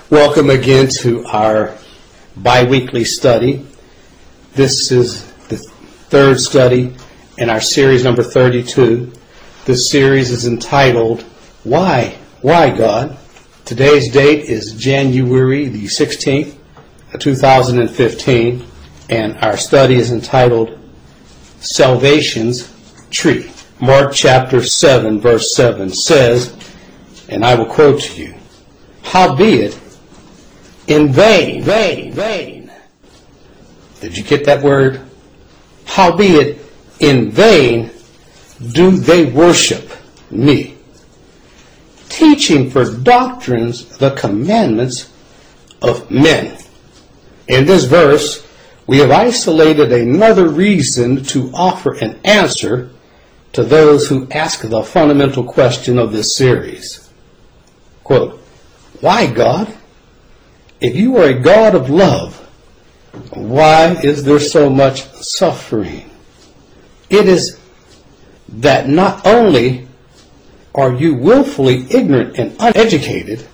Welcome again to our bi-weekly study. This is the third study in our series number 32. This series is entitled, Why God? Today's date is January the 16th, 2015, and our study is entitled, Salvation's Tree. Mark chapter 7, verse 7 says, and I will quote to you, Howbeit, in vain. Did you get that word? Howbeit, in vain do they worship me, teaching for doctrines the commandments of men. In this verse, we have isolated another reason to offer an answer to those who ask the fundamental question of this series. Quote, why God? If you are a God of love, why is there so much suffering? It is that not only are you willfully ignorant and uneducated,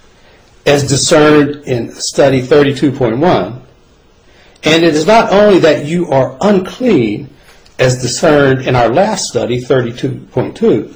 as discerned in study 32.1, and it is not only that you are unclean, as discerned in our last study 32.2,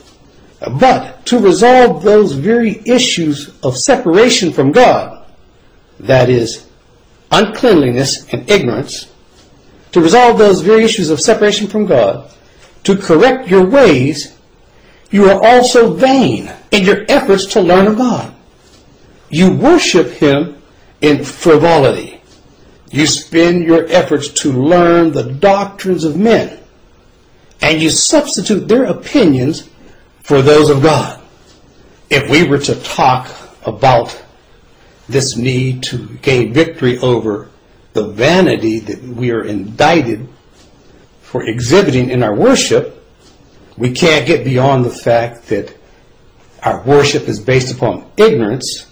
but to resolve those very issues of separation from God, that is, uncleanliness and ignorance, to resolve those very issues of separation from God, to correct your ways, you are also vain in your efforts to learn of God. You worship Him in frivolity. You spend your efforts to learn the doctrines of men, and you substitute their opinions for those of God. If we were to talk about this need to gain victory over the vanity that we are indicted for exhibiting in our worship, we can't get beyond the fact that our worship is based upon ignorance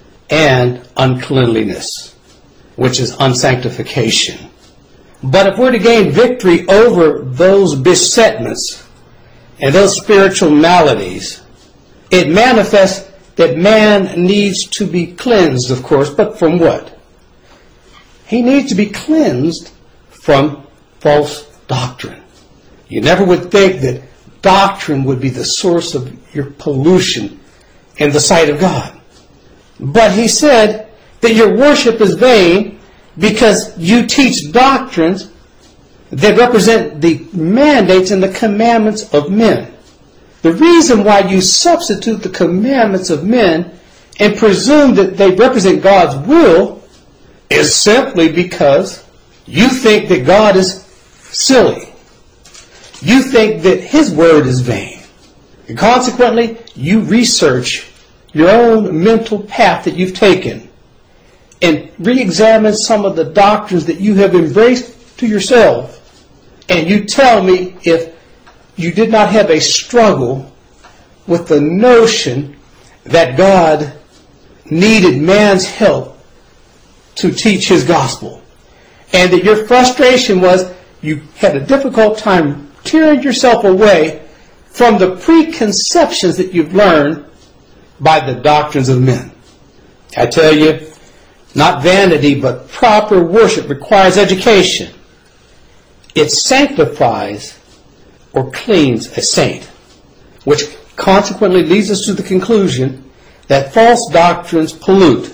and uncleanliness, which is unsanctification. But if we're to gain victory over those besetments and those spiritual maladies, it manifests that man needs to be cleansed, of course, but from what? He needs to be cleansed from false doctrine. You never would think that doctrine would be the source of your pollution in the sight of God. But he said that your worship is vain because you teach doctrines that represent the mandates and the commandments of men. The reason why you substitute the commandments of men and presume that they represent God's will is simply because you think that God is silly. You think that His word is vain. And consequently, you research your own mental path that you've taken and re-examine some of the doctrines that you have embraced to yourself. And you tell me if you did not have a struggle with the notion that God needed man's help to teach His gospel. And that your frustration was you had a difficult time tearing yourself away from the preconceptions that you've learned by the doctrines of men. I tell you, not vanity, but proper worship requires education. It sanctifies or cleans a saint, which consequently leads us to the conclusion that false doctrines pollute.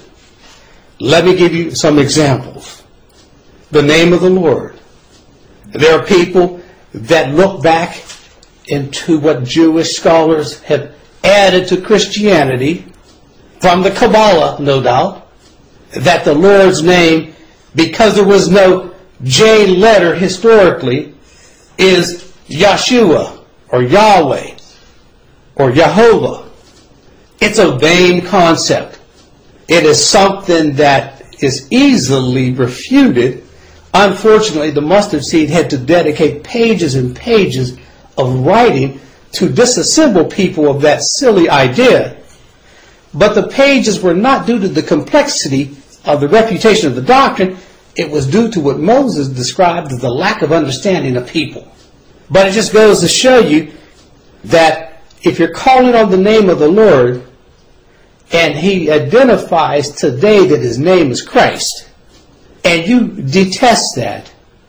Let me give you some examples. The name of the Lord. There are people that look back into what Jewish scholars have added to Christianity, from the Kabbalah, no doubt, that the Lord's name, because there was no J letter historically, is Yeshua, or Yahweh, or Jehovah. It's a vain concept. It is something that is easily refuted. Unfortunately, the mustard seed had to dedicate pages and pages of writing to disassemble people of that silly idea. But the pages were not due to the complexity of the refutation of the doctrine. It was due to what Moses described as the lack of understanding of people. But it just goes to show you that if you're calling on the name of the Lord and he identifies today that his name is Christ, and you detest that,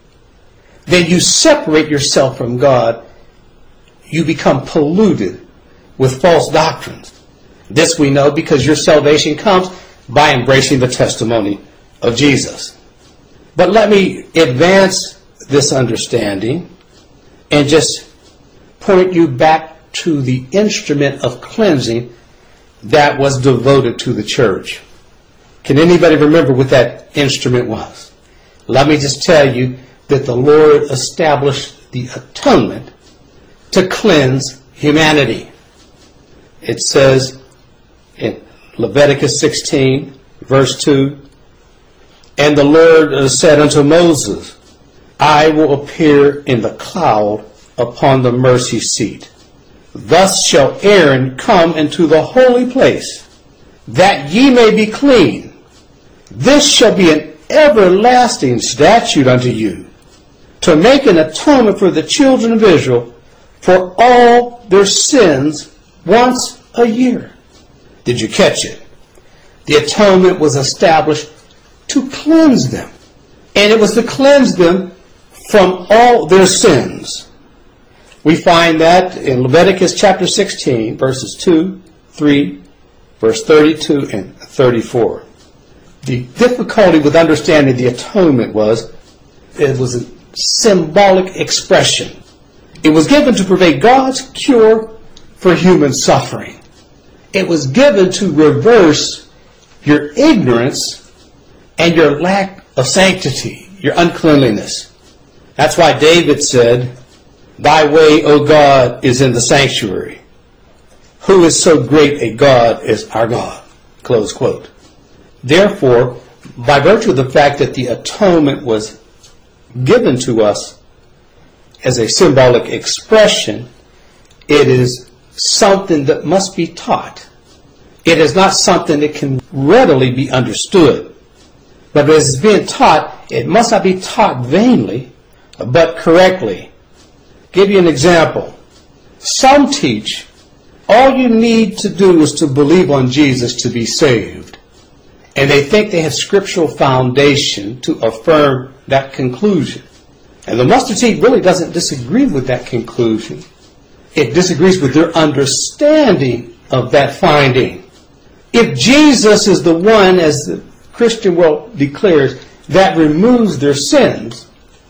then you separate yourself from God. You become polluted with false doctrines. This we know because your salvation comes by embracing the testimony of Jesus. But let me advance this understanding and just point you back to the instrument of cleansing that was devoted to the church. Can anybody remember what that instrument was? Let me just tell you that the Lord established the atonement to cleanse humanity. It says in Leviticus 16, verse 2, "And the Lord said unto Moses, I will appear in the cloud upon the mercy seat. Thus shall Aaron come into the holy place, that ye may be clean. This shall be an everlasting statute unto you, to make an atonement for the children of Israel for all their sins once a year." Did you catch it? The atonement was established to cleanse them. And it was to cleanse them from all their sins. We find that in Leviticus chapter 16, verses 2, 3, verse 32, and 34. The difficulty with understanding the atonement was it was a symbolic expression. It was given to provide God's cure for human suffering. It was given to reverse your ignorance and your lack of sanctity, your uncleanliness. That's why David said, "Thy way, O God, is in the sanctuary. Who is so great a God as our God?" Close quote. Therefore, by virtue of the fact that the atonement was given to us as a symbolic expression, it is something that must be taught. It is not something that can readily be understood. But as it's being taught, it must not be taught vainly, but correctly. Give you an example. Some teach all you need to do is to believe on Jesus to be saved. And they think they have scriptural foundation to affirm that conclusion. And the mustard seed really doesn't disagree with that conclusion. It disagrees with their understanding of that finding. If Jesus is the one, as the Christian world declares, that removes their sins,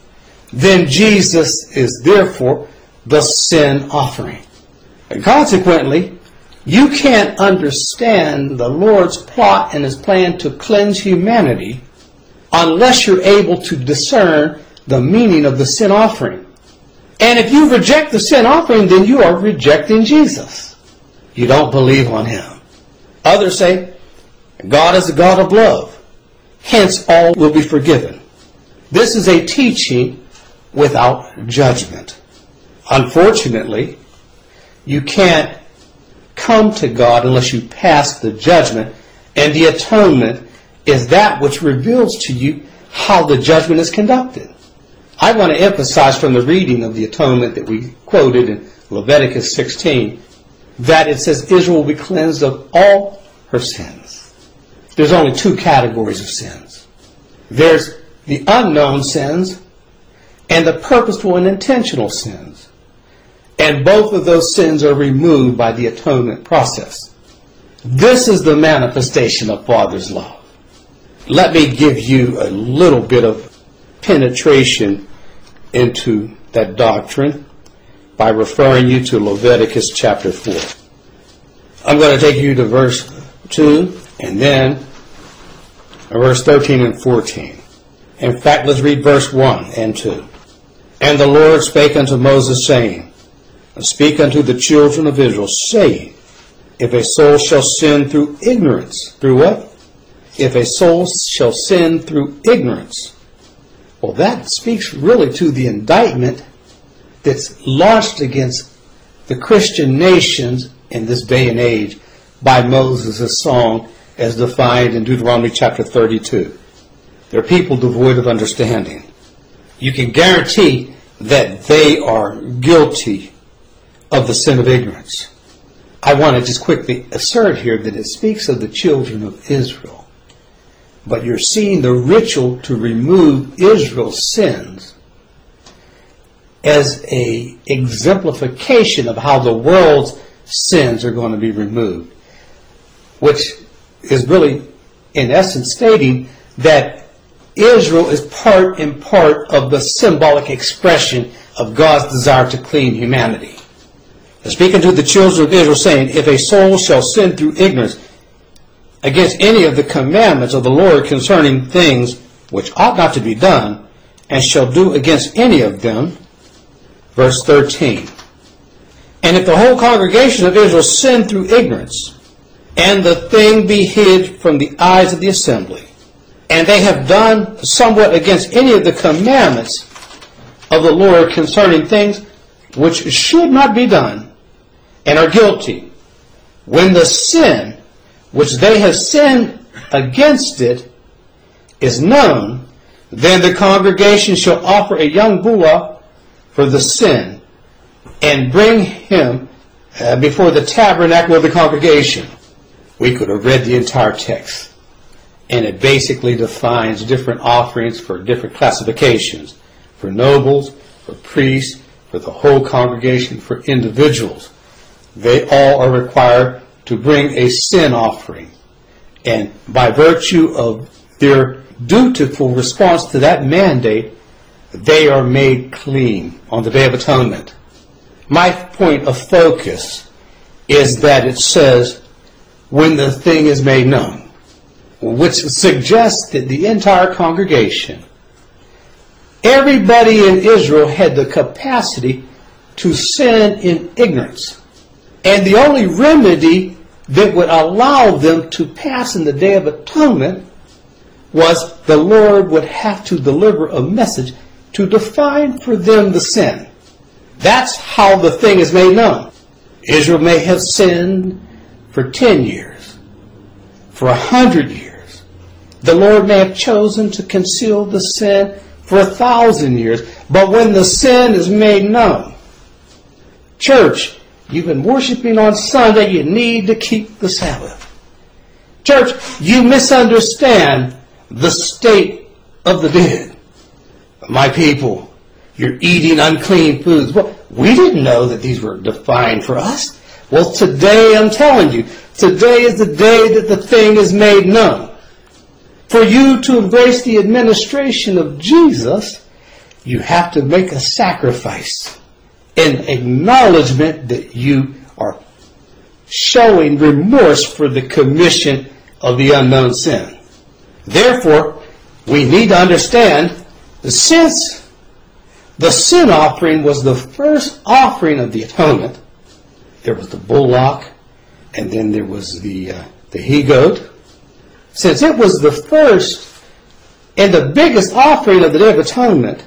then Jesus is therefore the sin offering. And consequently, you can't understand the Lord's plot and his plan to cleanse humanity unless you're able to discern the meaning of the sin offering. And if you reject the sin offering, then you are rejecting Jesus. You don't believe on him. Others say, God is a God of love. Hence, all will be forgiven. This is a teaching without judgment. Unfortunately, you can't come to God unless you pass the judgment, and the atonement is that which reveals to you how the judgment is conducted. I want to emphasize from the reading of the atonement that we quoted in Leviticus 16 that it says Israel will be cleansed of all her sins. There's only two categories of sins. There's the unknown sins and the purposeful and intentional sins. And both of those sins are removed by the atonement process. This is the manifestation of Father's love. Let me give you a little bit of penetration into that doctrine by referring you to Leviticus chapter 4. I'm going to take you to verse 2 and then verse 13 and 14. In fact, let's read verse 1 and 2. "And the Lord spake unto Moses, saying, Speak unto the children of Israel, saying, If a soul shall sin through ignorance." Through what? If a soul shall sin through ignorance. Well, that speaks really to the indictment that's launched against the Christian nations in this day and age by Moses' song as defined in Deuteronomy chapter 32. They're people devoid of understanding. You can guarantee that they are guilty of the sin of ignorance. I want to just quickly assert here that it speaks of the children of Israel. But you're seeing the ritual to remove Israel's sins as a exemplification of how the world's sins are going to be removed, which is really, in essence, stating that Israel is part and part of the symbolic expression of God's desire to clean humanity. Speaking to the children of Israel, saying, if a soul shall sin through ignorance against any of the commandments of the Lord concerning things which ought not to be done, and shall do against any of them, verse 13. And if the whole congregation of Israel sin through ignorance, and the thing be hid from the eyes of the assembly, and they have done somewhat against any of the commandments of the Lord concerning things which should not be done, and are guilty, when the sin which they have sinned against it is known, then the congregation shall offer a young bullock for the sin, and bring him before the tabernacle of the congregation. We could have read the entire text, and it basically defines different offerings for different classifications, for nobles, for priests, for the whole congregation, for individuals. They all are required to bring a sin offering. And by virtue of their dutiful response to that mandate, they are made clean on the Day of Atonement. My point of focus is that it says, when the thing is made known, which suggests that the entire congregation, everybody in Israel had the capacity to sin in ignorance. And the only remedy that would allow them to pass in the Day of Atonement was the Lord would have to deliver a message to define for them the sin. That's how the thing is made known. Israel may have sinned for 10 years, for 100 years. The Lord may have chosen to conceal the sin for 1,000 years. But when the sin is made known, church, you've been worshiping on Sunday, you need to keep the Sabbath. Church, you misunderstand the state of the dead. My people, you're eating unclean foods. Well, we didn't know that these were defined for us. Well, today I'm telling you, today is the day that the thing is made known. For you to embrace the administration of Jesus, you have to make a sacrifice in acknowledgement that you are showing remorse for the commission of the unknown sin. Therefore, we need to understand that since the sin offering was the first offering of the atonement, there was the bullock, and then there was the he-goat. Since it was the first and the biggest offering of the Day of Atonement,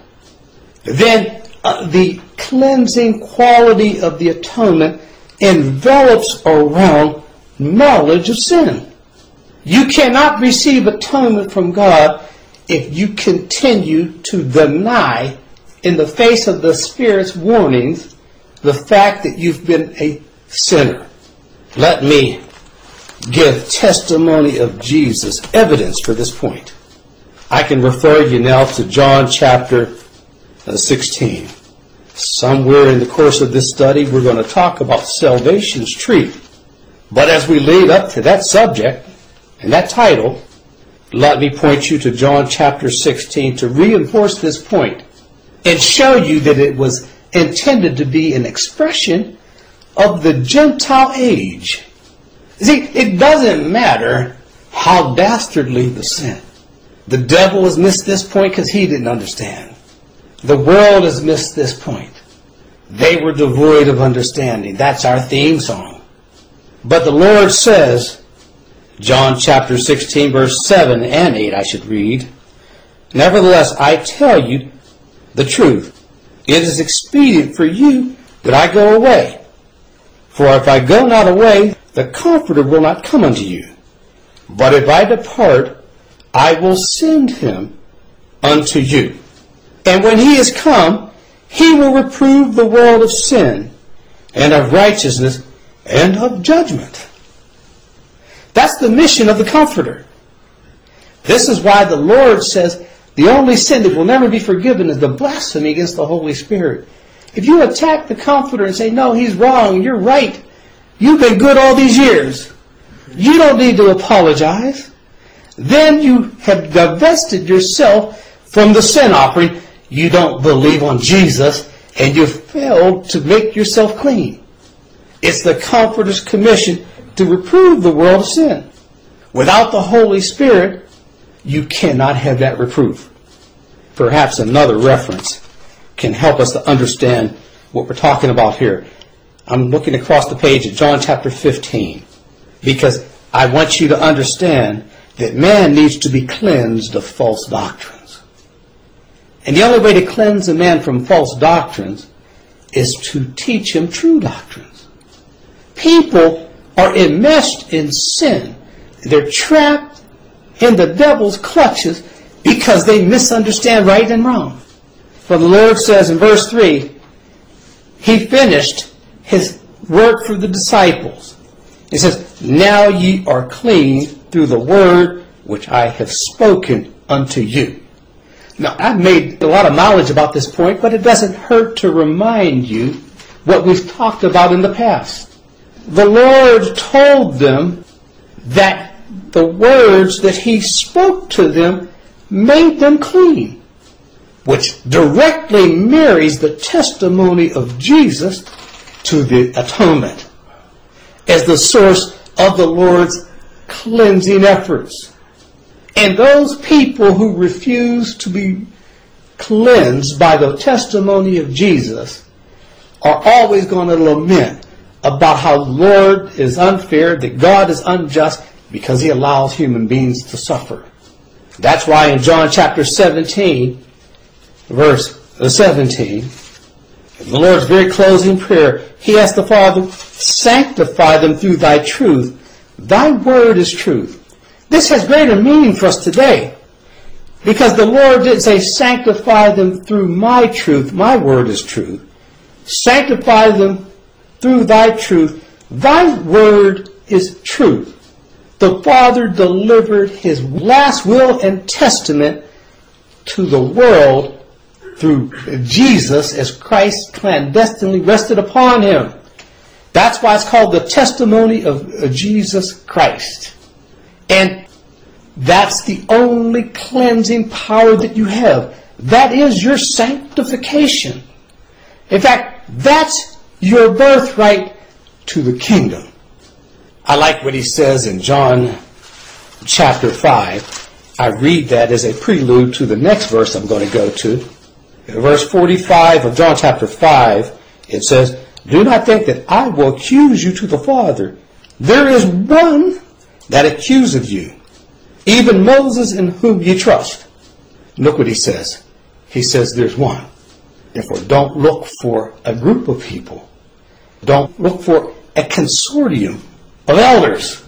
then the cleansing quality of the atonement envelops around knowledge of sin. You cannot receive atonement from God if you continue to deny, in the face of the Spirit's warnings, the fact that you've been a sinner. Let me give testimony of Jesus, evidence for this point. I can refer you now to John chapter 16. Somewhere in the course of this study, we're going to talk about salvation's tree. But as we lead up to that subject and that title, let me point you to John chapter 16 to reinforce this point and show you that it was intended to be an expression of the Gentile age. See, it doesn't matter how dastardly the sin. The devil has missed this point because he didn't understand. The world has missed this point. They were devoid of understanding. That's our theme song. But the Lord says, John chapter 16, verse 7 and 8, I should read, "Nevertheless, I tell you the truth. It is expedient for you that I go away. For if I go not away, the Comforter will not come unto you. But if I depart, I will send him unto you. And when he is come, he will reprove the world of sin, and of righteousness, and of judgment. That's the mission of the Comforter. This is why the Lord says the only sin that will never be forgiven is the blasphemy against the Holy Spirit. If you attack the Comforter and say, no, he's wrong, you're right, you've been good all these years, you don't need to apologize, then you have divested yourself from the sin offering. You don't believe on Jesus, and you've failed to make yourself clean. It's the Comforter's commission to reprove the world of sin. Without the Holy Spirit, you cannot have that reproof. Perhaps another reference can help us to understand what we're talking about here. I'm looking across the page at John chapter 15, because I want you to understand that man needs to be cleansed of false doctrines. And the only way to cleanse a man from false doctrines is to teach him true doctrines. People are enmeshed in sin. They're trapped in the devil's clutches because they misunderstand right and wrong. For the Lord says in verse 3, he finished his work for the disciples. He says, now ye are clean through the word which I have spoken unto you. Now, I've made a lot of knowledge about this point, but it doesn't hurt to remind you what we've talked about in the past. The Lord told them that the words that he spoke to them made them clean, which directly marries the testimony of Jesus to the atonement as the source of the Lord's cleansing efforts. And those people who refuse to be cleansed by the testimony of Jesus are always going to lament about how the Lord is unfair, that God is unjust because he allows human beings to suffer. That's why in John chapter 17, verse 17, the Lord's very closing prayer, he asked the Father, sanctify them through thy truth. Thy word is truth. This has greater meaning for us today, because the Lord didn't say sanctify them through my truth. My word is truth. Sanctify them through thy truth. Thy word is truth. The Father delivered his last will and testament to the world through Jesus as Christ clandestinely rested upon him. That's why it's called the testimony of Jesus Christ. And that's the only cleansing power that you have. That is your sanctification. In fact, that's your birthright to the kingdom. I like what he says in John chapter 5. I read that as a prelude to the next verse I'm going to go to. In verse 45 of John chapter 5, it says, do not think that I will accuse you to the Father. There is one that accuseth you, even Moses in whom ye trust. Look what he says. He says there's one. Therefore, don't look for a group of people. Don't look for a consortium of elders.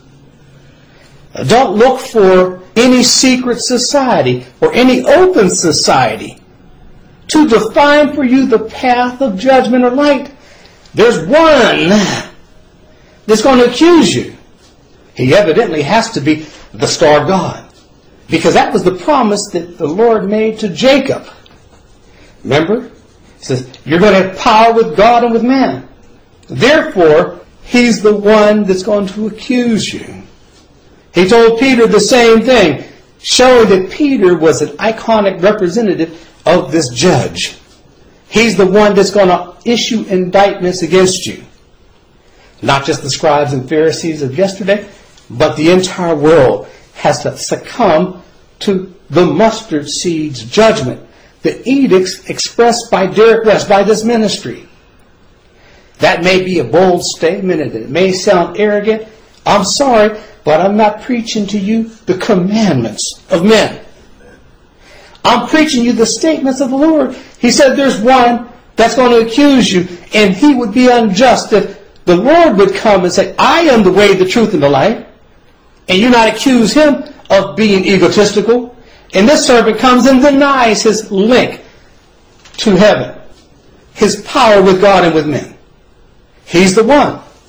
Don't look for any secret society or any open society to define for you the path of judgment or light. There's one that's going to accuse you. He evidently has to be the star God, because that was the promise that the Lord made to Jacob. Remember? He says, you're going to have power with God and with man. Therefore, he's the one that's going to accuse you. He told Peter the same thing, showing that Peter was an iconic representative of this judge. He's the one that's going to issue indictments against you. Not just the scribes and Pharisees of yesterday, but the entire world has to succumb to the mustard seed's judgment. The edicts expressed by Derek West, by this ministry. That may be a bold statement and it may sound arrogant. I'm sorry, but I'm not preaching to you the commandments of men. I'm preaching you the statements of the Lord. He said there's one that's going to accuse you, and he would be unjust if the Lord would come and say, I am the way, the truth, and the life, and you not accuse him of being egotistical. And this servant comes and denies his link to heaven, his power with God and with men. He's the one.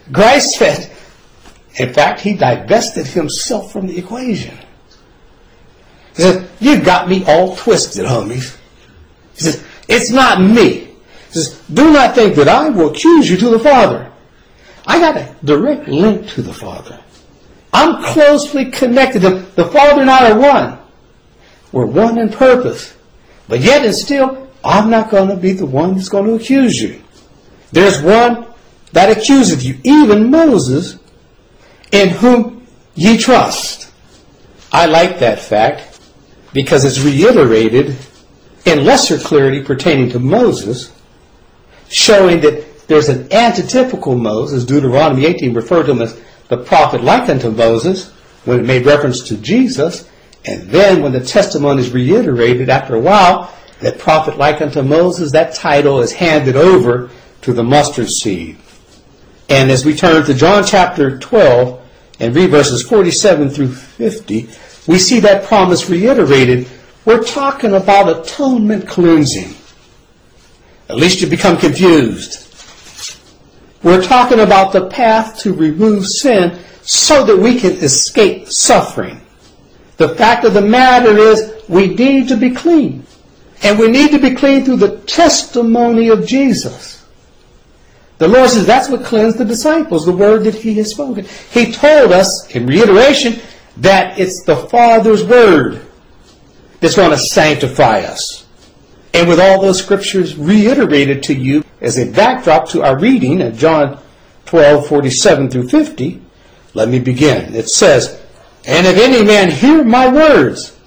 Christ said, in fact, he divested himself from the equation. He said, you got me all twisted, homies. He says, it's not me. He says, do not think that I will accuse you to the Father. I got a direct link to the Father. I'm closely connected to him. The Father and I are one. We're one in purpose. But yet and still, I'm not going to be the one that's going to accuse you. There's one that accuseth you, even Moses, in whom ye trust. I like that fact because it's reiterated in lesser clarity pertaining to Moses, showing that there's an antitypical Moses. Deuteronomy 18 referred to him as the prophet like unto Moses when it made reference to Jesus. And then when the testimony is reiterated after a while, that prophet like unto Moses, that title is handed over to the mustard seed. And as we turn to John chapter 12 and read verses 47 through 50, we see that promise reiterated. We're talking about atonement cleansing. At least you become confused. We're talking about the path to remove sin so that we can escape suffering. The fact of the matter is we need to be clean. And we need to be clean through the testimony of Jesus. The Lord says that's what cleansed the disciples, the word that he has spoken. He told us, in reiteration, that it's the Father's word that's going to sanctify us. And with all those scriptures reiterated to you as a backdrop to our reading at John 12, 47 through 50, let me begin. It says, and if any man hear my words.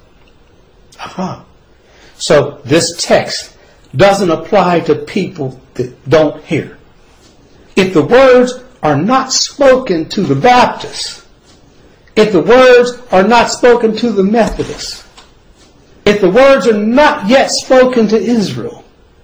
So this text doesn't apply to people that don't hear. If the words are not spoken to the Baptists, if the words are not spoken to the Methodists, if the words are not yet spoken to Israel,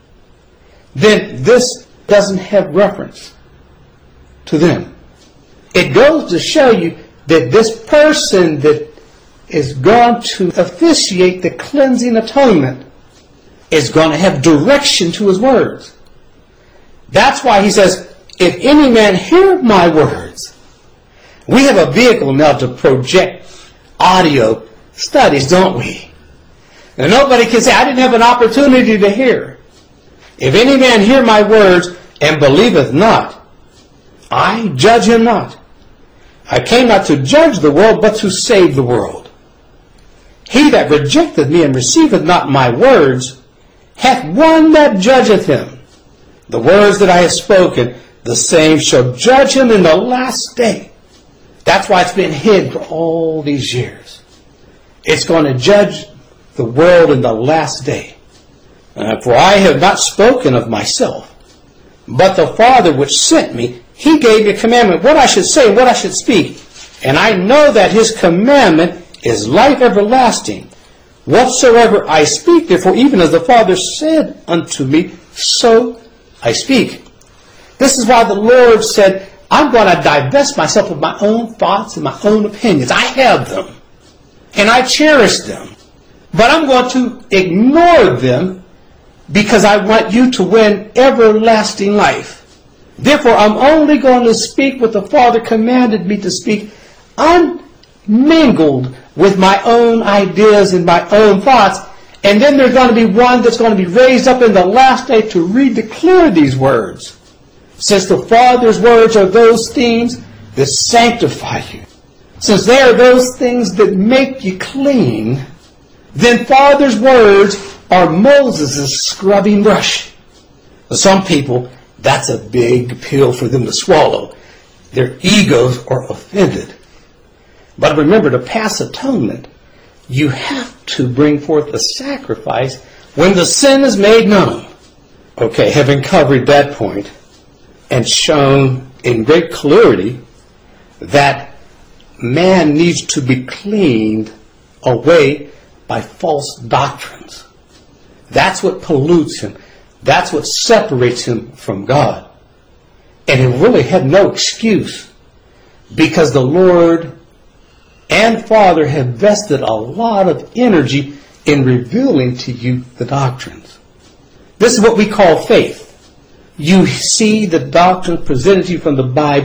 then this doesn't have reference to them. It goes to show you that this person that is going to officiate the cleansing atonement is going to have direction to his words. That's why he says, if any man hear my words. We have a vehicle now to project audio studies, don't we? And nobody can say, I didn't have an opportunity to hear. If any man hear my words and believeth not, I judge him not. I came not to judge the world, but to save the world. He that rejecteth me and receiveth not my words hath one that judgeth him. The words that I have spoken, the same shall judge him in the last day. That's why it's been hid for all these years. It's going to judge the world in the last day. For I have not spoken of myself, but the Father which sent me, he gave me a commandment, what I should say, what I should speak. And I know that his commandment is life everlasting. Whatsoever I speak, therefore, even as the Father said unto me, so I speak. This is why the Lord said, I'm going to divest myself of my own thoughts and my own opinions. I have them, and I cherish them. But I'm going to ignore them because I want you to win everlasting life. Therefore, I'm only going to speak what the Father commanded me to speak, unmingled with my own ideas and my own thoughts. And then there's going to be one that's going to be raised up in the last day to redeclare these words. Since the Father's words are those things that sanctify you, since they are those things that make you clean, then Father's words are Moses' scrubbing brush. For some people, that's a big pill for them to swallow. Their egos are offended. But remember, to pass atonement, you have to bring forth a sacrifice when the sin is made known. Okay, having covered that point and shown in great clarity that man needs to be cleaned away by false doctrines. That's what pollutes him. That's what separates him from God. And he really had no excuse because the Lord and Father have vested a lot of energy in revealing to you the doctrines. This is what we call faith. You see the doctrine presented to you from the Bible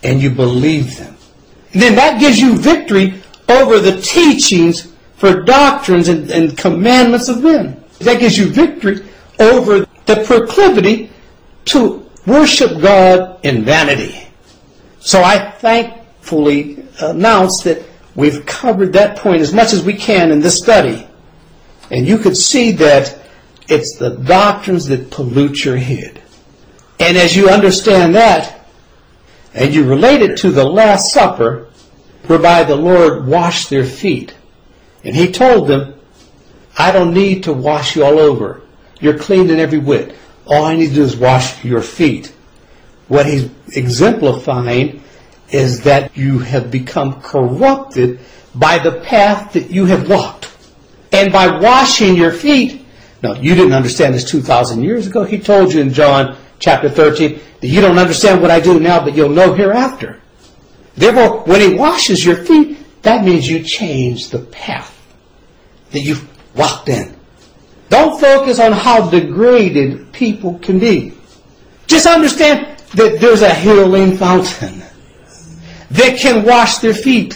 and you believe them. And then that gives you victory over the teachings for doctrines and commandments of men. That gives you victory over the proclivity to worship God in vanity. So I thankfully announce that we've covered that point as much as we can in this study. And you could see that it's the doctrines that pollute your head. And as you understand that, and you relate it to the Last Supper, whereby the Lord washed their feet. And He told them, I don't need to wash you all over. You're clean in every whit. All I need to do is wash your feet. What He's exemplifying is that you have become corrupted by the path that you have walked. And by washing your feet, now you didn't understand this 2,000 years ago. He told you in John chapter 13 that you don't understand what I do now, but you'll know hereafter. Therefore, when He washes your feet, that means you change the path that you've walked in. Don't focus on how degraded people can be. Just understand that there's a healing fountain that can wash their feet.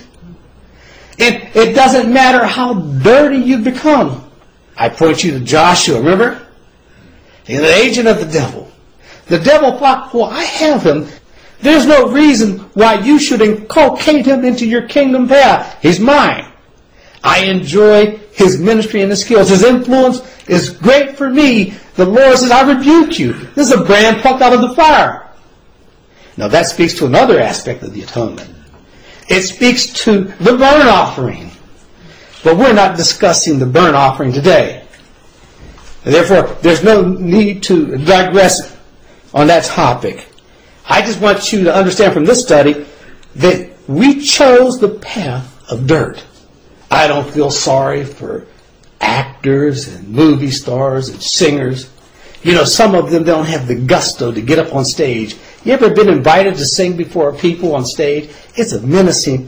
It doesn't matter how dirty you've become. I point you to Joshua, remember? He's an agent of the devil. The devil thought, well, I have him. There's no reason why you should inculcate him into your kingdom path. He's mine. I enjoy his ministry and his skills. His influence is great for me. The Lord says, I rebuke you. This is a brand plucked out of the fire. Now that speaks to another aspect of the atonement. It speaks to the burnt offering. But we're not discussing the burnt offering today. And therefore, there's no need to digress on that topic. I just want you to understand from this study that we chose the path of dirt. I don't feel sorry for actors and movie stars and singers. You know, some of them don't have the gusto to get up on stage. You ever been invited to sing before people on stage? It's a menacing,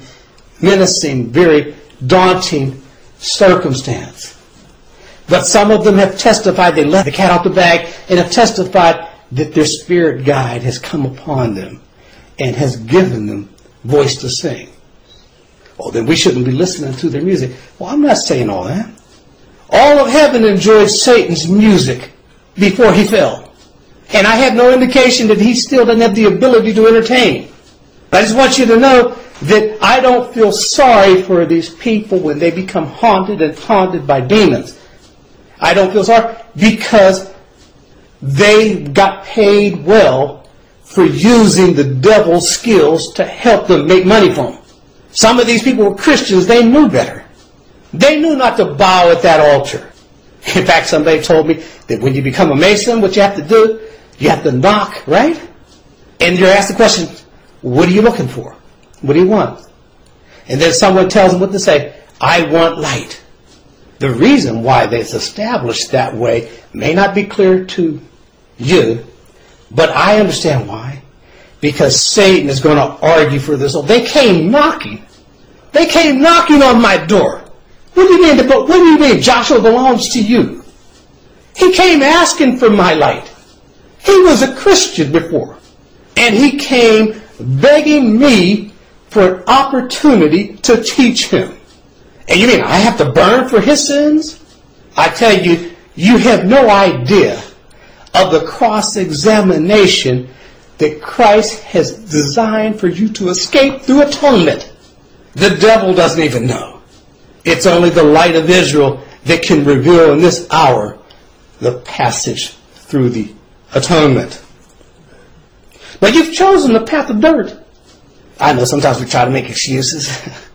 very daunting circumstance. But some of them have testified, they let the cat out the bag, and have testified that their spirit guide has come upon them and has given them voice to sing. Oh, then we shouldn't be listening to their music. Well, I'm not saying all that. All of heaven enjoyed Satan's music before he fell. And I have no indication that he still doesn't have the ability to entertain. I just want you to know that I don't feel sorry for these people when they become haunted and taunted by demons. I don't feel sorry because they got paid well for using the devil's skills to help them make money from them. Some of these people were Christians. They knew better. They knew not to bow at that altar. In fact, somebody told me that when you become a Mason, what you have to do, you have to knock, right? And you're asked the question, what are you looking for? What do you want? And then someone tells them what to say. I want light. The reason why it's established that way may not be clear to you, but I understand why. Because Satan is going to argue for this. They came knocking. They came knocking on my door. What do you mean Joshua belongs to you? He came asking for my light. He was a Christian before. And he came begging me for an opportunity to teach him. And you mean I have to burn for his sins? I tell you, you have no idea of the cross-examination that Christ has designed for you to escape through atonement. The devil doesn't even know. It's only the light of Israel that can reveal in this hour the passage through the atonement. But you've chosen the path of dirt. I know sometimes we try to make excuses.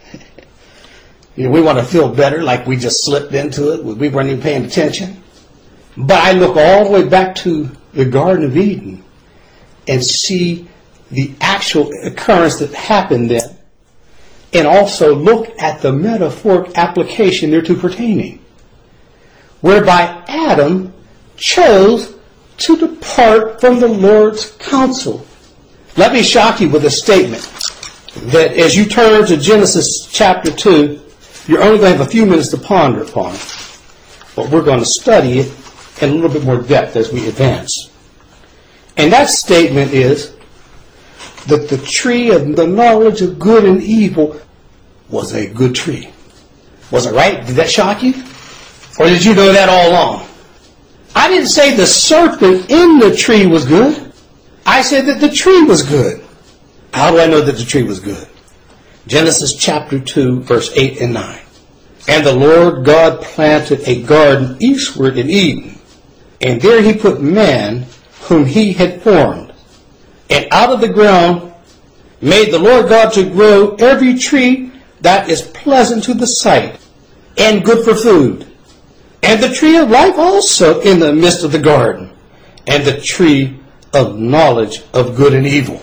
We want to feel better, like we just slipped into it. We weren't even paying attention. But I look all the way back to the Garden of Eden and see the actual occurrence that happened then, and also look at the metaphoric application thereto pertaining, whereby Adam chose to depart from the Lord's counsel. Let me shock you with a statement that as you turn to Genesis chapter 2, you're only going to have a few minutes to ponder upon it, but we're going to study it in a little bit more depth as we advance. And that statement is, that the tree of the knowledge of good and evil was a good tree. Was it right? Did that shock you? Or did you know that all along? I didn't say the serpent in the tree was good. I said that the tree was good. How do I know that the tree was good? Genesis chapter 2, verse 8 and 9. And the Lord God planted a garden eastward in Eden, and there he put man whom he had formed. And out of the ground made the Lord God to grow every tree that is pleasant to the sight and good for food, and the tree of life also in the midst of the garden, and the tree of knowledge of good and evil.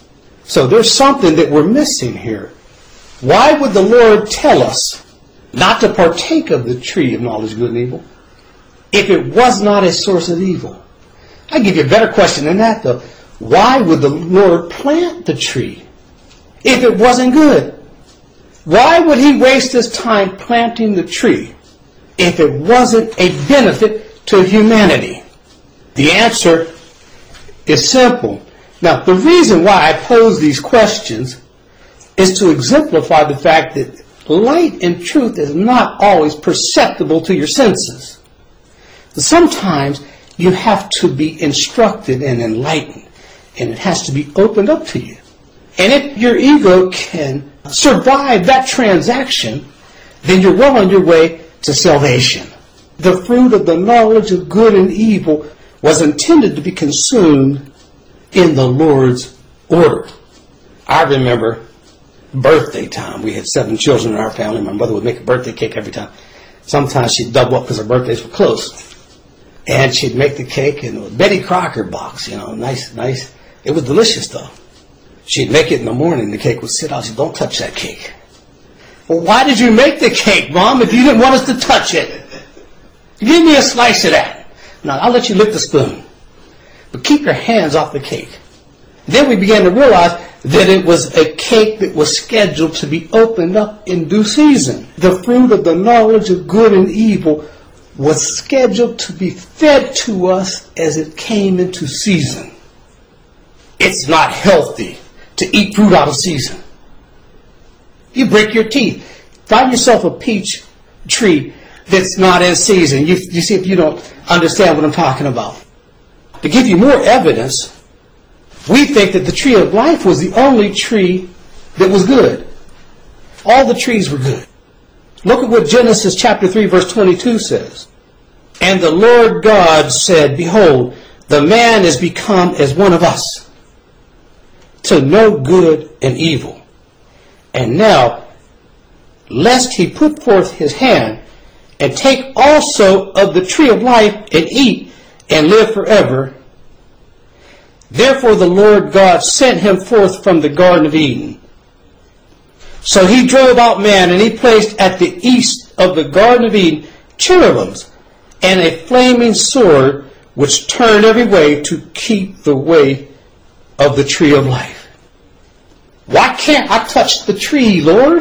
So there's something that we're missing here. Why would the Lord tell us not to partake of the tree of knowledge of good and evil if it was not a source of evil? I'll give you a better question than that, though. Why would the Lord plant the tree if it wasn't good? Why would he waste his time planting the tree if it wasn't a benefit to humanity? The answer is simple. Now, the reason why I pose these questions is to exemplify the fact that light and truth is not always perceptible to your senses. Sometimes you have to be instructed and enlightened, and it has to be opened up to you. And if your ego can survive that transaction, then you're well on your way to salvation. The fruit of the knowledge of good and evil was intended to be consumed in the Lord's order. I remember birthday time. We had 7 children in our family. My mother would make a birthday cake every time. Sometimes she'd double up because her birthdays were close. And she'd make the cake in a Betty Crocker box, nice. It was delicious, though. She'd make it in the morning. The cake would sit out. She'd say, "Don't touch that cake." Well, why did you make the cake, Mom, if you didn't want us to touch it? Give me a slice of that. Now, I'll let you lick the spoon. But keep your hands off the cake. Then we began to realize that it was a cake that was scheduled to be opened up in due season. The fruit of the knowledge of good and evil was scheduled to be fed to us as it came into season. It's not healthy to eat fruit out of season. You break your teeth. Find yourself a peach tree that's not in season. You see if you don't understand what I'm talking about. To give you more evidence, we think that the tree of life was the only tree that was good. All the trees were good. Look at what Genesis chapter 3 verse 22 says. And the Lord God said, "Behold, the man is become as one of us, to know good and evil. And now, lest he put forth his hand, and take also of the tree of life, and eat, and live forever. Therefore the Lord God sent him forth from the Garden of Eden. So he drove out man, and he placed at the east of the Garden of Eden cherubims, and a flaming sword, which turned every way to keep the way of the tree of life." Why can't I touch the tree, Lord?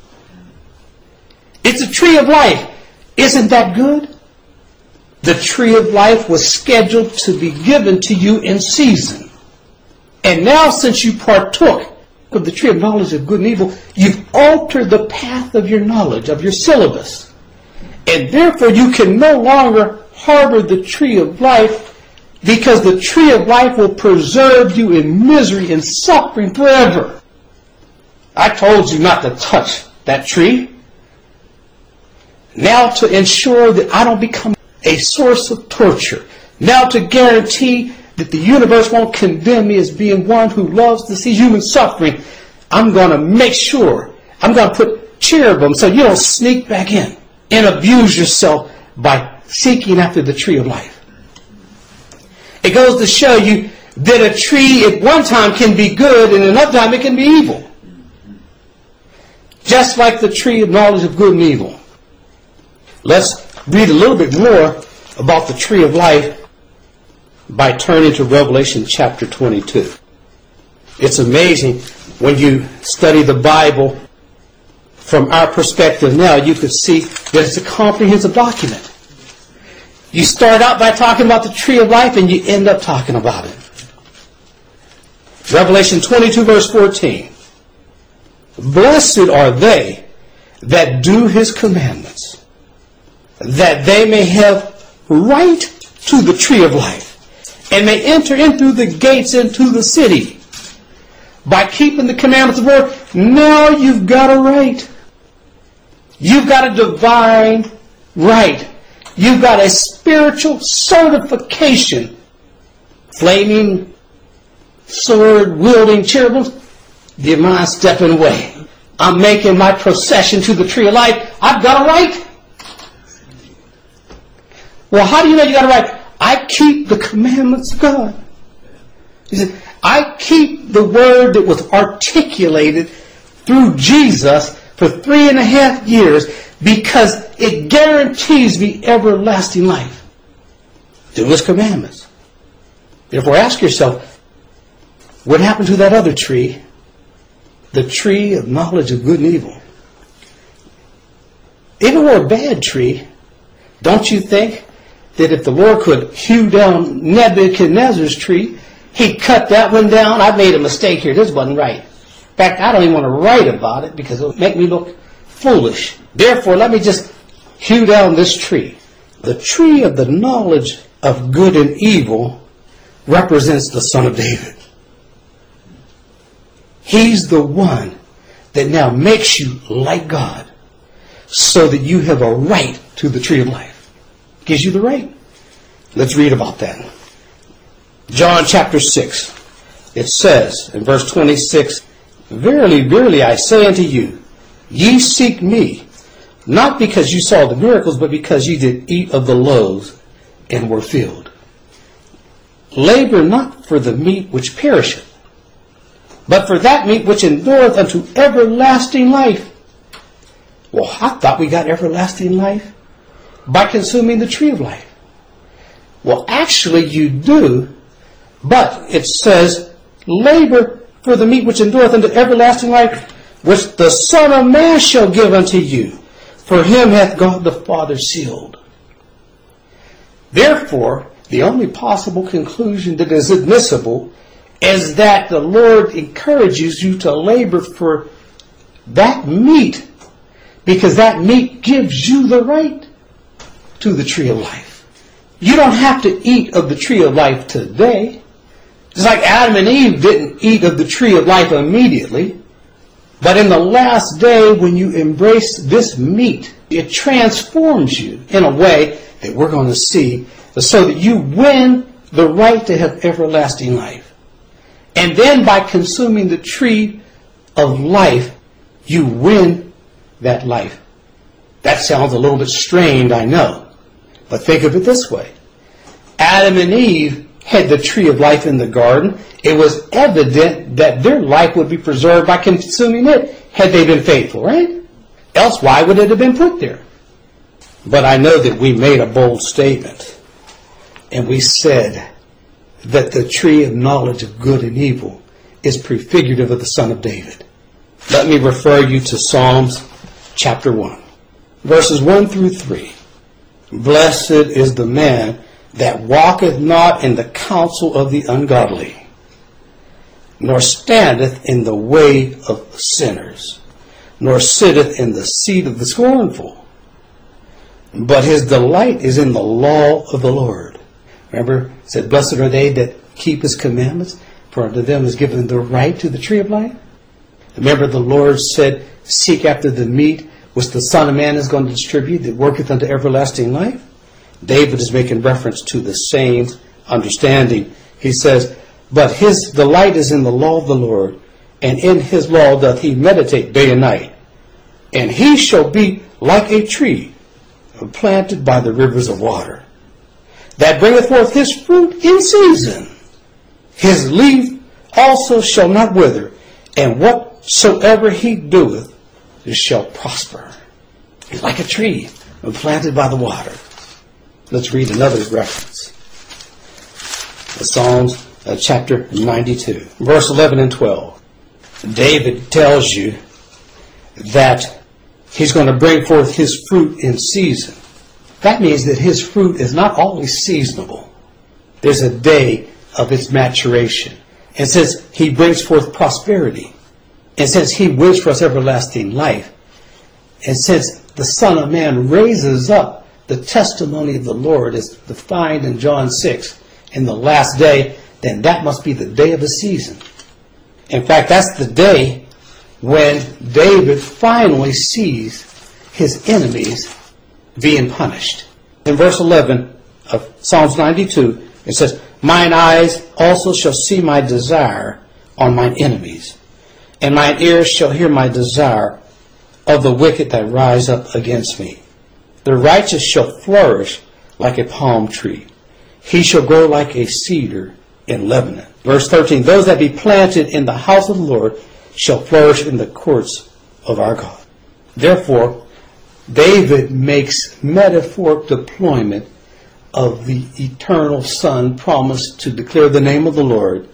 It's a tree of life. Isn't that good? The tree of life was scheduled to be given to you in season. And now, since you partook of the tree of knowledge of good and evil, you've altered the path of your knowledge, of your syllabus. And therefore you can no longer harbor the tree of life, because the tree of life will preserve you in misery and suffering forever. I told you not to touch that tree. Now, to ensure that I don't become a source of torture, now to guarantee that the universe won't condemn me as being one who loves to see human suffering, I'm going to make sure, I'm going to put cherubim so you don't sneak back in and abuse yourself by seeking after the tree of life. It goes to show you that a tree at one time can be good and another time it can be evil. Just like the tree of knowledge of good and evil. Let's read a little bit more about the tree of life by turning to Revelation chapter 22. It's amazing when you study the Bible from our perspective now, you can see that it's a comprehensive document. You start out by talking about the tree of life and you end up talking about it. Revelation 22 verse 14. Blessed are they that do his commandments, that they may have right to the tree of life, and may enter in through the gates into the city. By keeping the commandments of the Lord, now you've got a right. You've got a divine right. You've got a spiritual certification. Flaming, sword-wielding cherubims, do you mind stepping away? I'm making my procession to the tree of life. I've got a right. Well, how do you know you got a right? I keep the commandments of God. He said, I keep the word that was articulated through Jesus for 3.5 years because it guarantees me everlasting life. Do his commandments. Therefore, ask yourself, what happened to that other tree? The tree of knowledge of good and evil. If it were a bad tree, don't you think that if the Lord could hew down Nebuchadnezzar's tree, he'd cut that one down? I made a mistake here. This wasn't right. In fact, I don't even want to write about it because it'll make me look foolish. Therefore, let me just hew down this tree. The tree of the knowledge of good and evil represents the Son of David. He's the one that now makes you like God so that you have a right to the tree of life. Gives you the right. Let's read about that. John chapter 6. It says in verse 26, Verily, verily, I say unto you, ye seek me, not because you saw the miracles, but because ye did eat of the loaves and were filled. Labor not for the meat which perisheth, but for that meat which endureth unto everlasting life. Well, I thought we got everlasting life by consuming the tree of life. Well, actually you do, but it says, labor for the meat which endureth unto everlasting life, which the Son of Man shall give unto you. For him hath God the Father sealed. Therefore, the only possible conclusion that is admissible is that the Lord encourages you to labor for that meat, because that meat gives you the right to the tree of life. You don't have to eat of the tree of life today. Just like Adam and Eve didn't eat of the tree of life immediately. But in the last day, when you embrace this meat, it transforms you in a way that we're going to see, so that you win the right to have everlasting life. And then by consuming the tree of life, you win that life. That sounds a little bit strained, I know. But think of it this way. Adam and Eve had the tree of life in the garden. It was evident that their life would be preserved by consuming it had they been faithful, right? Else, why would it have been put there? But I know that we made a bold statement. And we said that the tree of knowledge of good and evil is prefigurative of the Son of David. Let me refer you to Psalms chapter 1, verses 1 through 3. Blessed is the man that walketh not in the counsel of the ungodly, nor standeth in the way of sinners, nor sitteth in the seat of the scornful. But his delight is in the law of the Lord. Remember, it said, blessed are they that keep his commandments, for unto them is given the right to the tree of life. Remember, the Lord said, seek after the meat which the Son of Man is going to distribute, that worketh unto everlasting life. David is making reference to the same understanding. He says, but his delight is in the law of the Lord, and in his law doth he meditate day and night. And he shall be like a tree planted by the rivers of water, that bringeth forth his fruit in season. His leaf also shall not wither, and whatsoever he doeth shall prosper. He's like a tree planted by the water. Let's read another reference. The Psalms chapter 92, verse 11 and 12. David tells you that he's going to bring forth his fruit in season. That means that his fruit is not always seasonable. There's a day of its maturation. And since he brings forth prosperity, and since he wins for us everlasting life, and since the Son of Man raises up the testimony of the Lord as defined in John 6 in the last day, then that must be the day of the season. In fact, that's the day when David finally sees his enemies being punished. In verse 11 of Psalms 92, it says, "Mine eyes also shall see my desire on mine enemies, and mine ears shall hear my desire of the wicked that rise up against me. The righteous shall flourish like a palm tree. He shall grow like a cedar in Lebanon." Verse 13, "Those that be planted in the house of the Lord shall flourish in the courts of our God." Therefore, David makes metaphoric deployment of the eternal Son promised to declare the name of the Lord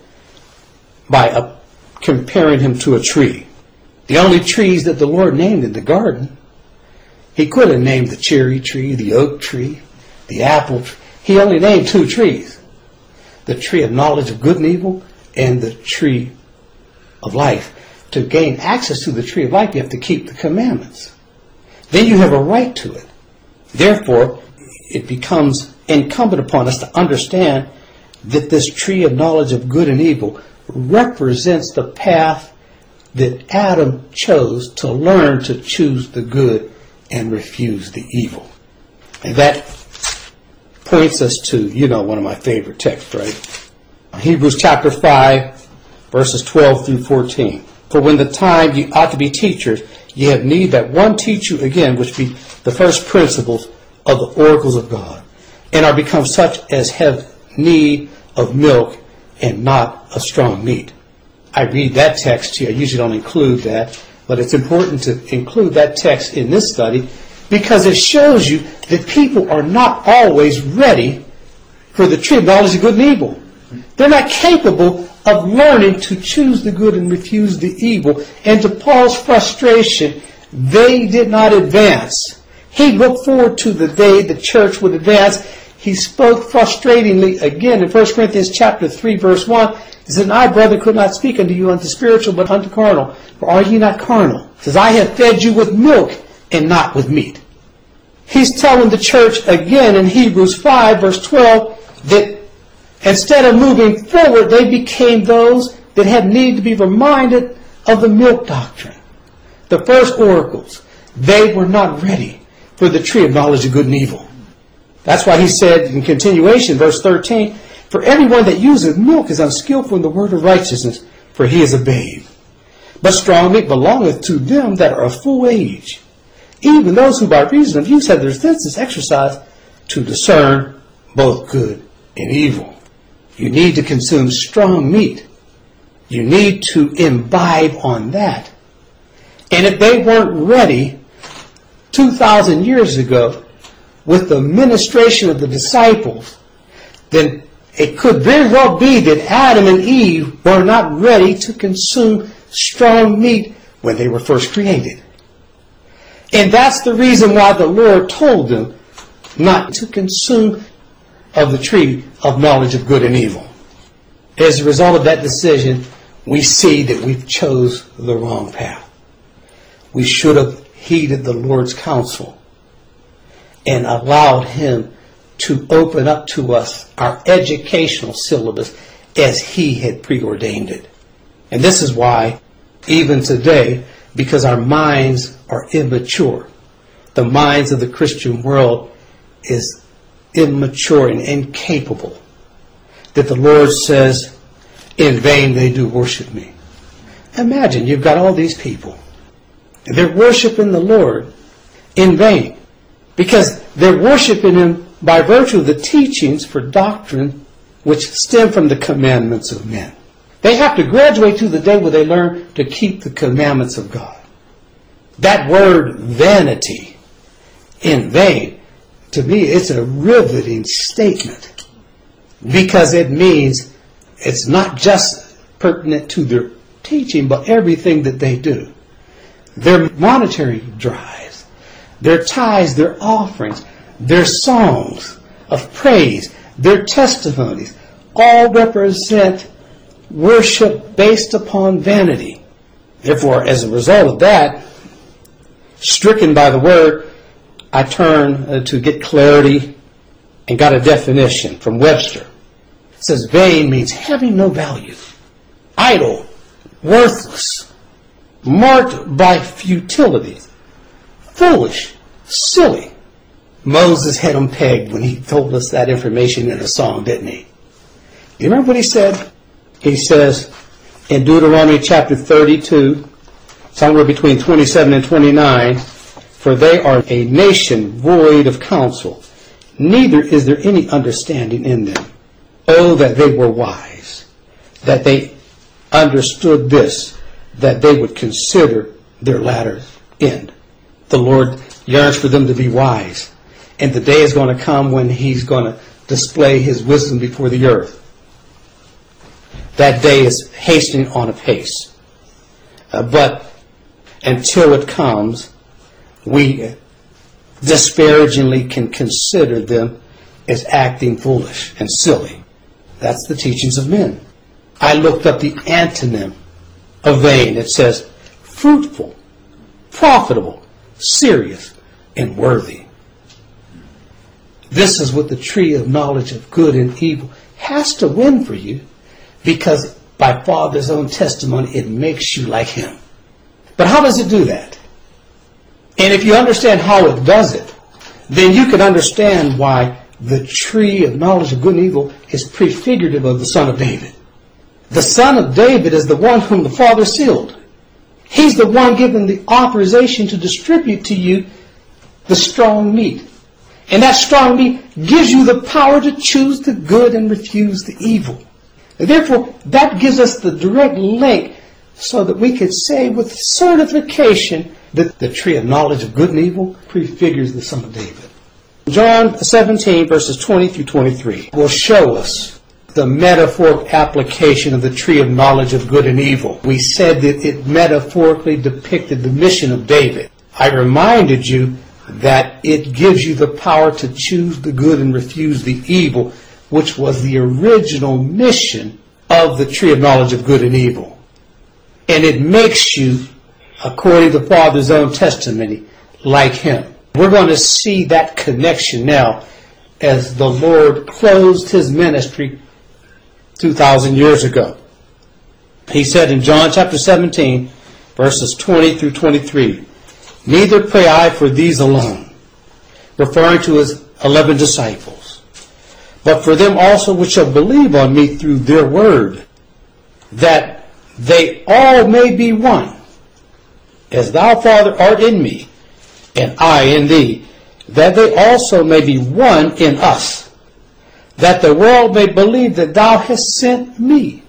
by comparing him to a tree. The only trees that the Lord named in the garden, he could have named the cherry tree, the oak tree, the apple tree. He only named 2 trees. The tree of knowledge of good and evil and the tree of life. To gain access to the tree of life, you have to keep the commandments. Then you have a right to it. Therefore, it becomes incumbent upon us to understand that this tree of knowledge of good and evil represents the path that Adam chose to learn to choose the good and refuse the evil. And that points us to, one of my favorite texts, right? Hebrews chapter 5, verses 12 through 14. "For when the time ye ought to be teachers, ye have need that one teach you again, which be the first principles of the oracles of God, and are become such as have need of milk and not of strong meat." I read that text here. I usually don't include that, but it's important to include that text in this study because it shows you that people are not always ready for the tree of knowledge of good and evil. They're not capable of learning to choose the good and refuse the evil. And to Paul's frustration, they did not advance. He looked forward to the day the church would advance. He spoke frustratingly again in 1 Corinthians chapter 3, verse 1. He said, "I, brother, could not speak unto you unto spiritual, but unto carnal. For are ye not carnal? He says, I have fed you with milk and not with meat." He's telling the church again in Hebrews 5, verse 12, that instead of moving forward, they became those that had need to be reminded of the milk doctrine. The first oracles, they were not ready for the tree of knowledge of good and evil. That's why he said in continuation, verse 13, "For everyone that useth milk is unskillful in the word of righteousness, for he is a babe. But strong meat belongeth to them that are of full age, even those who by reason of use have their senses exercised to discern both good and evil." You need to consume strong meat. You need to imbibe on that. And if they weren't ready 2,000 years ago with the ministration of the disciples, then it could very well be that Adam and Eve were not ready to consume strong meat when they were first created. And that's the reason why the Lord told them not to consume of the tree of knowledge of good and evil. As a result of that decision, we see that we've chose the wrong path. We should have heeded the Lord's counsel and allowed him to open up to us our educational syllabus as he had preordained it. And this is why, even today, because our minds are immature, the minds of the Christian world is immature and incapable, that the Lord says, "In vain they do worship me." Imagine you've got all these people. They're worshiping the Lord in vain because they're worshiping him by virtue of the teachings for doctrine which stem from the commandments of men. They have to graduate to the day where they learn to keep the commandments of God. That word vanity, in vain, to me, it's a riveting statement because it means it's not just pertinent to their teaching, but everything that they do. Their monetary drives, their tithes, their offerings, their songs of praise, their testimonies, all represent worship based upon vanity. Therefore, as a result of that, stricken by the word, I turned to get clarity and got a definition from Webster. It says vain means having no value, idle, worthless, marked by futility, foolish, silly. Moses had him pegged when he told us that information in a song, didn't he? You remember what he said? He says in Deuteronomy chapter 32, somewhere between 27 and 29, for they are a nation void of counsel, neither is there any understanding in them. Oh, that they were wise, that they understood this, that they would consider their latter end. The Lord yearns for them to be wise. And the day is going to come when He's going to display His wisdom before the earth. That day is hastening on apace. But until it comes, we disparagingly can consider them as acting foolish and silly. That's the teachings of men. I looked up the antonym of vain. It says fruitful, profitable, serious, and worthy. This is what the tree of knowledge of good and evil has to win for you, because by Father's own testimony, it makes you like Him. But how does it do that? And if you understand how it does it, then you can understand why the tree of knowledge of good and evil is prefigurative of the Son of David. The Son of David is the one whom the Father sealed. He's the one given the authorization to distribute to you the strong meat. And that strong meat gives you the power to choose the good and refuse the evil. And therefore, that gives us the direct link so that we could say with certification that the tree of knowledge of good and evil prefigures the Son of David. John 17, verses 20 through 23 will show us the metaphoric application of the tree of knowledge of good and evil. We said that it metaphorically depicted the mission of David. I reminded you that it gives you the power to choose the good and refuse the evil, which was the original mission of the tree of knowledge of good and evil. And it makes you, according to the Father's own testimony, like Him. We're going to see that connection now as the Lord closed His ministry 2,000 years ago. He said in John chapter 17, verses 20 through 23, neither pray I for these alone, referring to His 11 disciples, but for them also which shall believe on me through their word, that they all may be one, as thou, Father, art in me, and I in thee, that they also may be one in us, that the world may believe that thou hast sent me.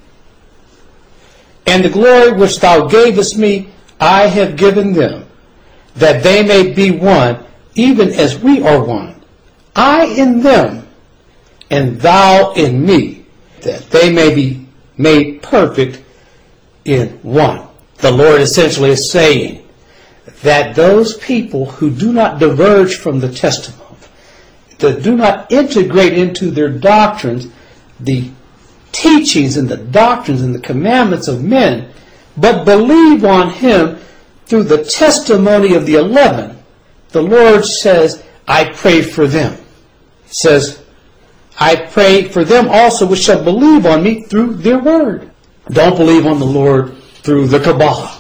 And the glory which thou gavest me, I have given them, that they may be one, even as we are one. I in them, and thou in me, that they may be made perfect in one. The Lord essentially is saying that those people who do not diverge from the testimony, that do not integrate into their doctrines the teachings and the doctrines and the commandments of men, but believe on Him through the testimony of the 11, the Lord says, I pray for them. He says, I pray for them also which shall believe on me through their word. Don't believe on the Lord through the Kabbalah.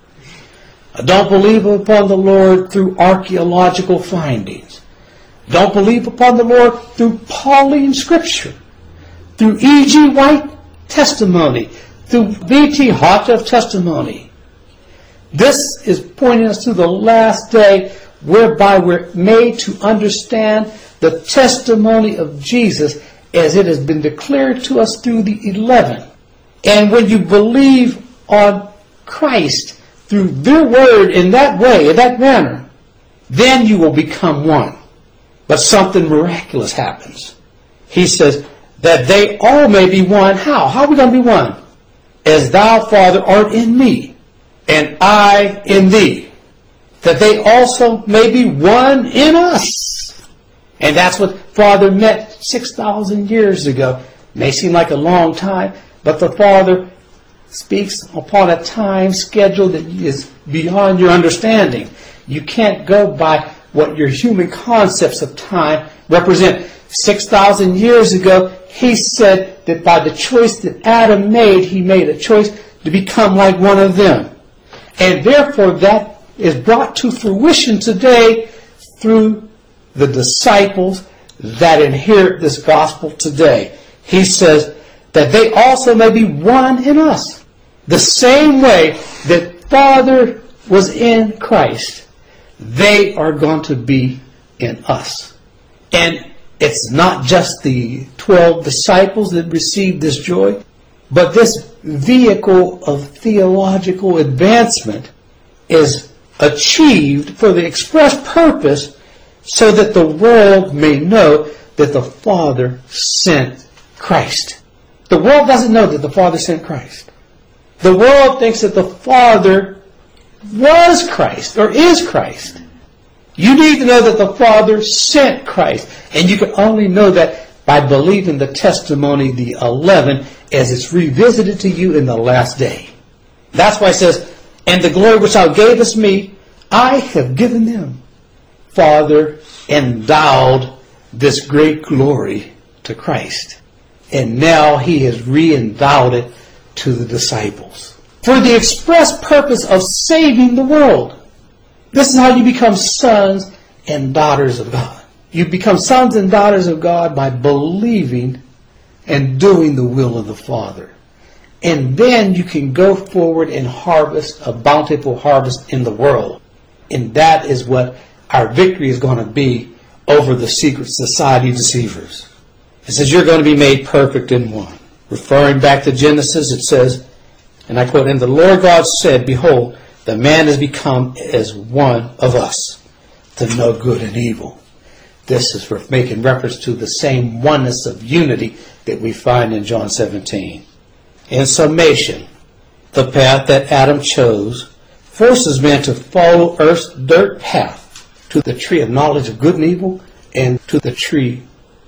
Don't believe upon the Lord through archaeological findings. Don't believe upon the Lord through Pauline scripture, through E.G. White testimony, through V.T. Houghton testimony. This is pointing us to the last day, whereby we're made to understand the testimony of Jesus as it has been declared to us through the 11. And when you believe on Christ through their word in that way, in that manner, then you will become one. But something miraculous happens. He says that they all may be one. How? How are we going to be one? As thou, Father, art in me, and I in thee, that they also may be one in us. And that's what Father meant 6,000 years ago. May seem like a long time, but the Father speaks upon a time schedule that is beyond your understanding. You can't go by what your human concepts of time represent. 6,000 years ago, he said that by the choice that Adam made, he made a choice to become like one of them. And therefore, that is brought to fruition today through the disciples that inherit this gospel today. He says that they also may be one in us. The same way that Father was in Christ, they are going to be in us. And it's not just the 12 disciples that received this joy, but this vehicle of theological advancement is achieved for the express purpose so that the world may know that the Father sent Christ. The world doesn't know that the Father sent Christ. The world thinks that the Father was Christ or is Christ. You need to know that the Father sent Christ. And you can only know that by believing the testimony, the 11, as it's revisited to you in the last day. That's why it says, and the glory which thou gavest me, I have given them. Father endowed this great glory to Christ. And now he has re-endowed it to the disciples for the express purpose of saving the world. This is how you become sons and daughters of God. You become sons and daughters of God by believing and doing the will of the Father. And then you can go forward and harvest a bountiful harvest in the world. And that is what our victory is going to be over the secret society deceivers. It says you're going to be made perfect in one. Referring back to Genesis, it says, and I quote, and the Lord God said, behold, the man has become as one of us to know good and evil. This is making reference to the same oneness of unity that we find in John 17. In summation, the path that Adam chose forces man to follow earth's dirt path to the tree of knowledge of good and evil and to the tree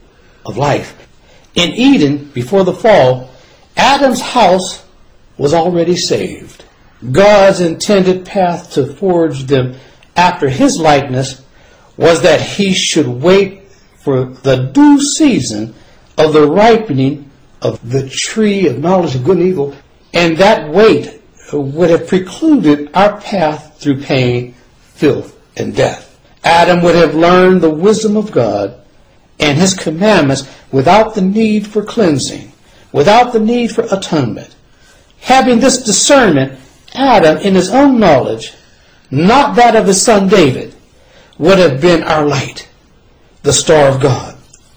of life. In Eden, before the fall, Adam's house was already saved. God's intended path to forge them after his likeness was that he should wait for the due season of the ripening of the tree of knowledge of good and evil, and that wait would have precluded our path through pain, filth, and death. Adam would have learned the wisdom of God and his commandments without the need for cleansing, without the need for atonement. Having this discernment, Adam, in his own knowledge, not that of his son David, would have been our light, the star of God.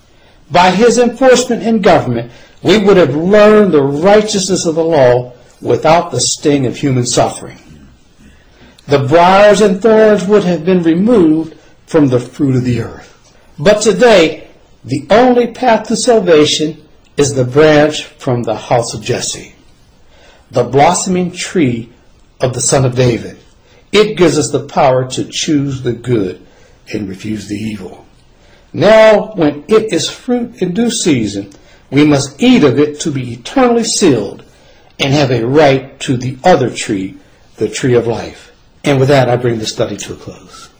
By his enforcement and government, we would have learned the righteousness of the law without the sting of human suffering. The briars and thorns would have been removed from the fruit of the earth. But today, the only path to salvation is the branch from the house of Jesse, the blossoming tree of the son of David. It gives us the power to choose the good and refuse the evil. Now, when it is fruit in due season, we must eat of it to be eternally sealed and have a right to the other tree, the tree of life. And with that, I bring the study to a close.